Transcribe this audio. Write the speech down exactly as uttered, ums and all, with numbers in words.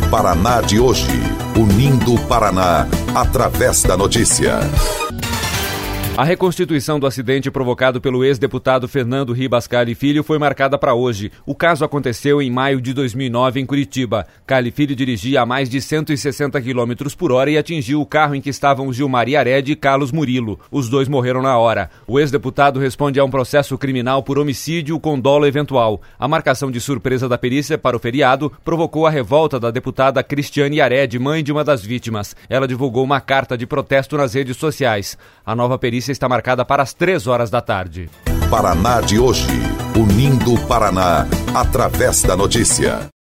Paraná de hoje, unindo o Paraná através da notícia. A reconstituição do acidente provocado pelo ex-deputado Fernando Ribas Calli Filho foi marcada para hoje. O caso aconteceu em maio de dois mil e nove em Curitiba. Calli Filho dirigia a mais de cento e sessenta quilômetros por hora e atingiu o carro em que estavam Gilmar Yared e Carlos Murilo. Os dois morreram na hora. O ex-deputado responde a um processo criminal por homicídio com dolo eventual. A marcação de surpresa da perícia para o feriado provocou a revolta da deputada Cristiane Yared, mãe de uma das vítimas. Ela divulgou uma carta de protesto nas redes sociais. A nova perícia está marcada para as três horas da tarde. Paraná de hoje, unindo o Paraná através da notícia.